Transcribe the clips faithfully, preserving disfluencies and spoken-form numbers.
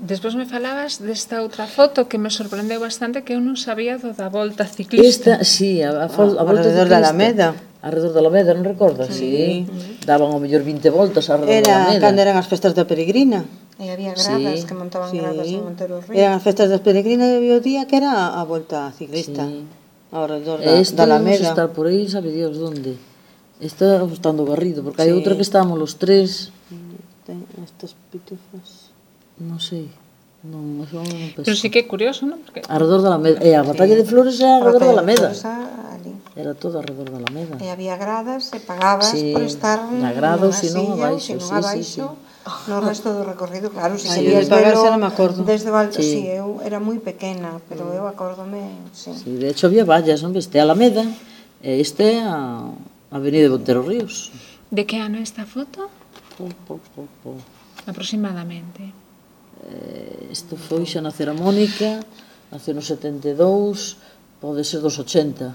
Despois me falabas desta outra foto que me sorprendeu bastante, que eu non sabía do da volta ciclista. Esta, sí, a, a, fol, a volta alrededor ciclista. da Alameda. Alrededor da Alameda, non recordas? Sí. Daban ao mellor vinte voltas alrededor da Era Alameda. cando eran as festas da Peregrina. E había gradas Sí. que montaban Sí. gradas en Montero Río. Eran as festas das Peregrinas e había o día que era a volta ciclista. Sí. Alrededor da, E este da debemos Alameda. estar por aí, sabe Dios, onde? Está gustando Garrido, porque hai Sí. outra que estábamos los tres, Ten estas pitufas. non sei, non, eso non penso. Pero sí que é curioso, non? Porque Alrededor da Alameda, e a batalla de Flores era alrededor da Alameda. Ali. Era todo alrededor da Alameda. E había gradas e pagabas Sí, por estar na grada ou nunha senón silla, abaixo, ou senón sí, sí, abaixo, sí. no resto do recorrido, claro, se Ai, querías eu de pagar velo xa non me acordo. desde o alto, Sí. sí, eu era moi pequena, pero eu acórdome, sí. Sí, de hecho había vallas, non? Este é a Alameda, e este é a Avenida de Montero Ríos. de que ano é esta foto? Po, po, po, po. Aproximadamente. Eh, Isto foi xa na ceramónica, nace no setenta e dous, pode ser dos ochenta.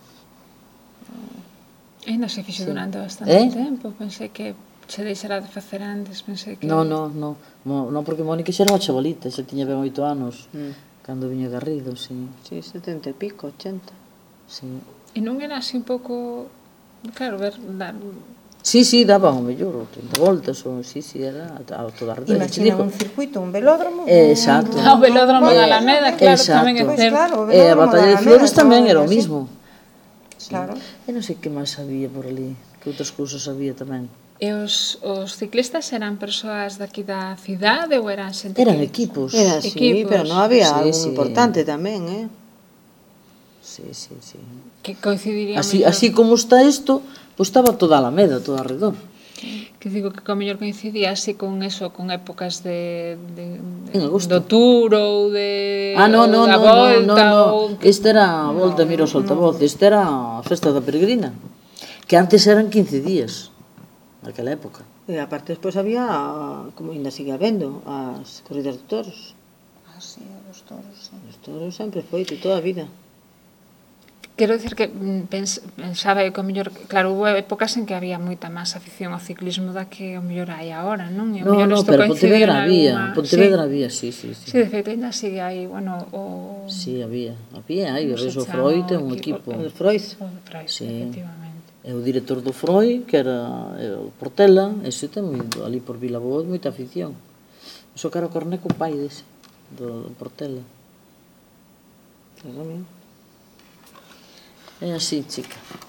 Ainda se fixo durante bastante Eh? tempo. Pensei que se deixara de facer antes. Pensei que... Non, non, non, Mo- non porque Mónica xa era unha chavalita, xa tiña ben oito anos, cando viña Garrido, sí, Sí, setenta e pico, ochenta. sí. E non era así un pouco... Claro, ver... Dar... Sí, sí, daban o mellor, trinta voltas, ou, sí, sí, era a toda a rede. Imagina un circuito, un velódromo. Eh, exacto. Ah, o velódromo Eh, da Alameda, claro, exacto. tamén é Pois certo. claro, o E a velódromo batalla da de Alameda, Flores tamén todo era o así. mismo. Claro. E non sei que máis había por ali, que outras cousas había tamén. E os, os ciclistas eran persoas daqui da cidade ou eran xente Eran que... equipos. Era así, Equipos. pero non había Sí, algo sí. importante tamén, eh? Sí, sí, sí. que coincidirían Así, mellor. así como está isto, pois estaba toda a Alameda, todo alrededor. Que digo que co mellor coincidía así con eso, con épocas de, de, de En agosto. do tour ou de Ah, non, ou non, da non, volta non, non, ou Este era a volta, mira o soltavoz, este era a festa da peregrina, que antes eran quince días, naquela época. E aparte despois había, como ainda sigue habendo, as corridas de toros. Ah, sí, os toros, sí. Os toros sempre foi, de toda a vida. Quero dicir que mm, pens, pensaba eu que o mellor, claro, hubo épocas en que había moita máis afición ao ciclismo da que o mellor hai agora, non? E o No, mellor no, isto pero coincidiu Pontevedra había, nalgunha- Pontevedra sí. había, sí, sí, sí. Sí, de feito, ainda sigue aí, bueno, o... Sí, había, había, hai, o Como se Reso chama Freud o ten un equipo? equipo. O de Freud. o de Price, Sí. efectivamente. E o director do Freud, que era eh, o Portela, ese ten moi, ali por Vilaboa moita afición. Iso que era o Corneco, o pai dese, do, do Portela. Claro, mira. É así, chica.